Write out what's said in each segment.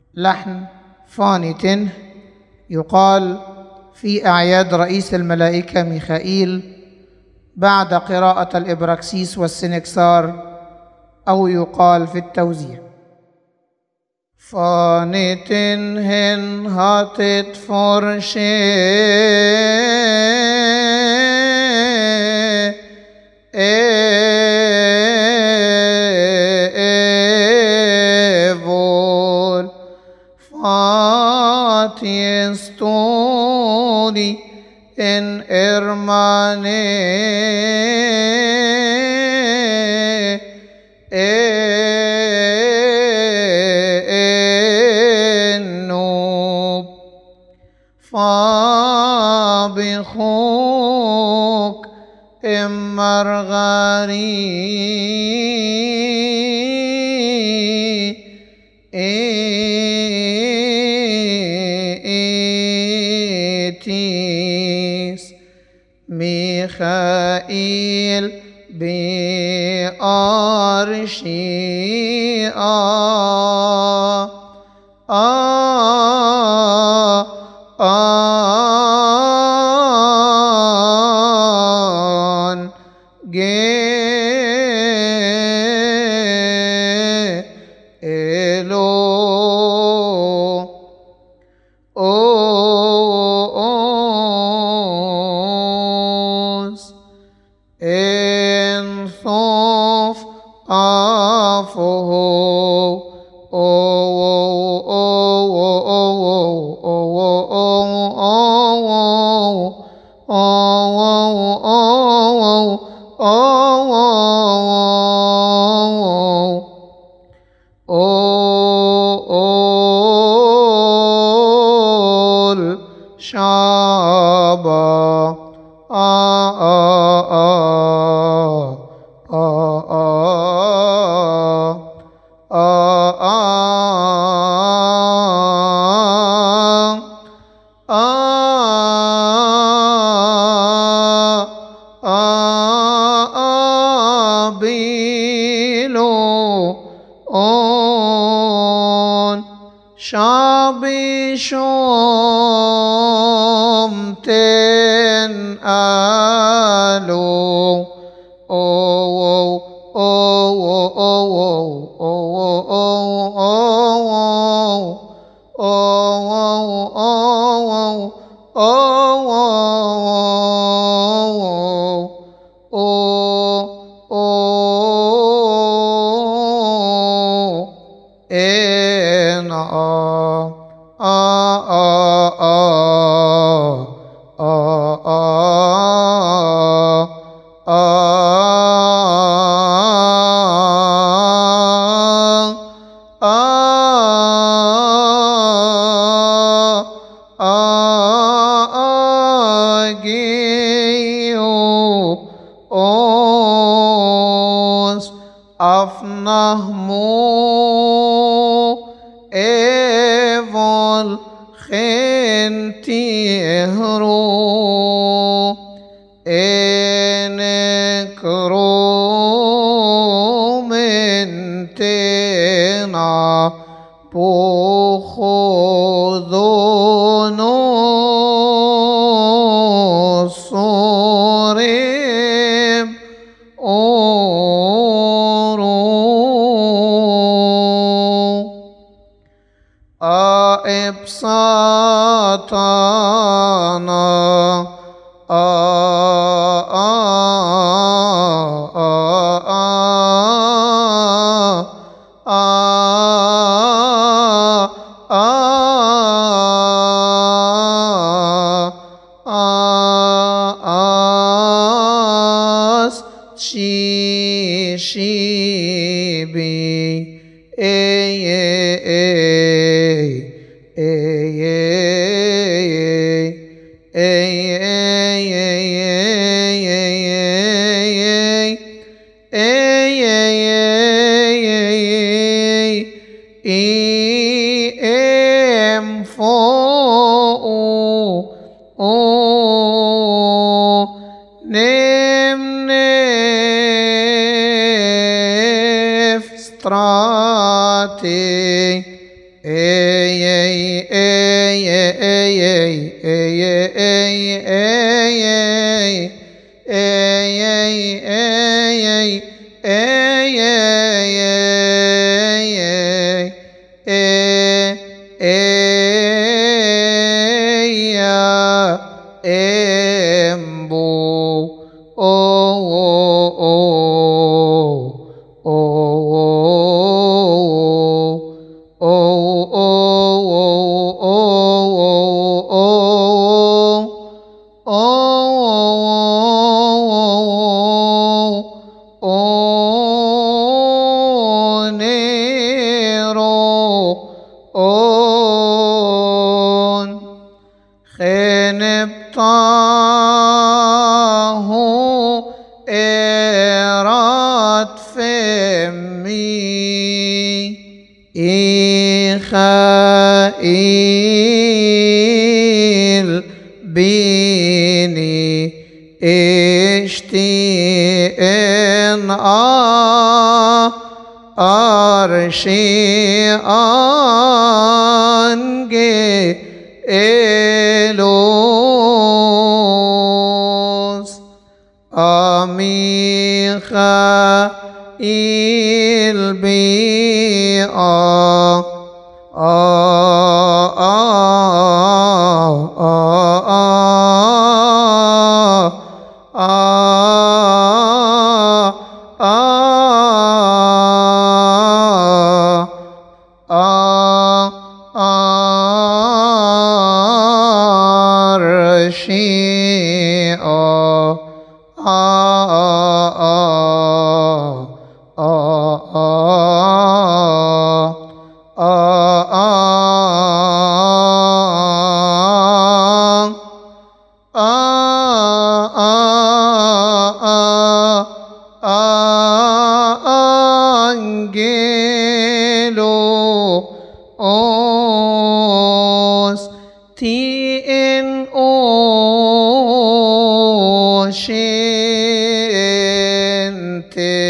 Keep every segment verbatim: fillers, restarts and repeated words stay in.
لحن فانيتن يقال في أعياد رئيس الملائكة ميخائيل بعد قراءة الإبراكسيس والسنكسار، أو يقال في التوزيع. فانيتن هن هاتت فرشي ايفول فاتيستوني ان ارماني النوب فابخوك امرغاري ايتيس ميخائيل بأرشي آه آه آن جيلو أوز انصف أفه شابا آه آه آه آه آه آه آه بيلو أون شابي شومتن آلو أو أو أو أفنهمو إيفول خنتيهرو إنكرو منتنا بخذونو صوريب أبسطنا آه آه آه آه آه آه شي شي بي strati إيخائيل بيني اشتئن أرشي أنجي إلوس أميخائيل بي آه آه آه آه آه أرشي آه Angelos tien oshente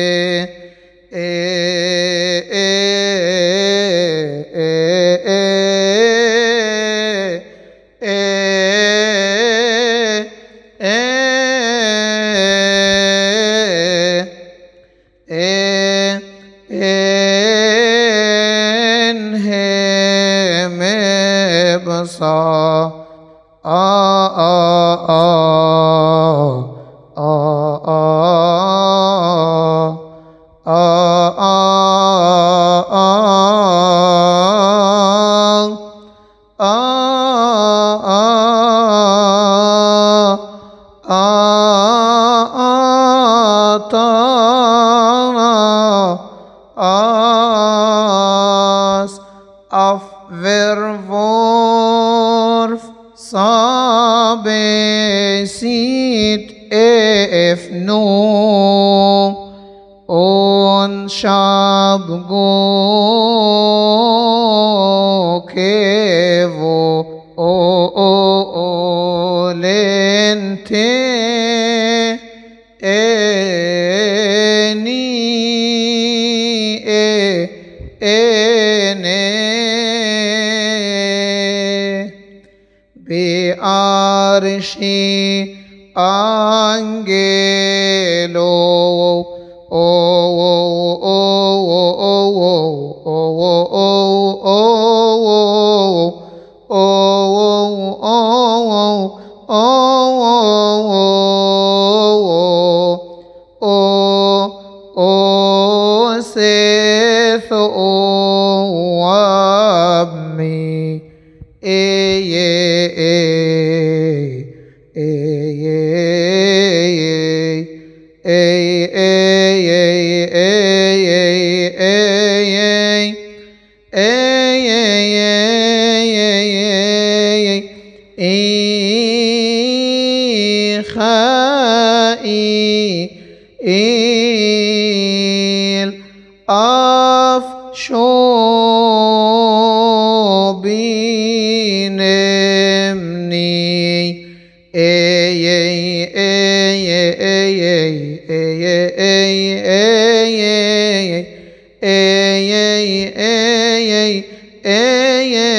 Afvervorf sabesit efno on shabgo kevo o o o lente eni e ene be'arshi angelo o o o o إيخائيل أف شو بينمني أي أي أي أي أي أي أي أي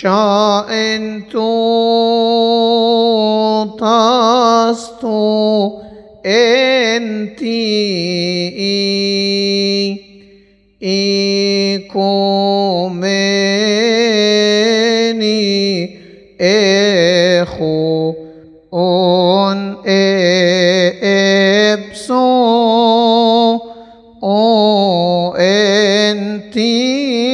شائنتو تاستو انتي إيكوميني إخو أون إبسو أو انتي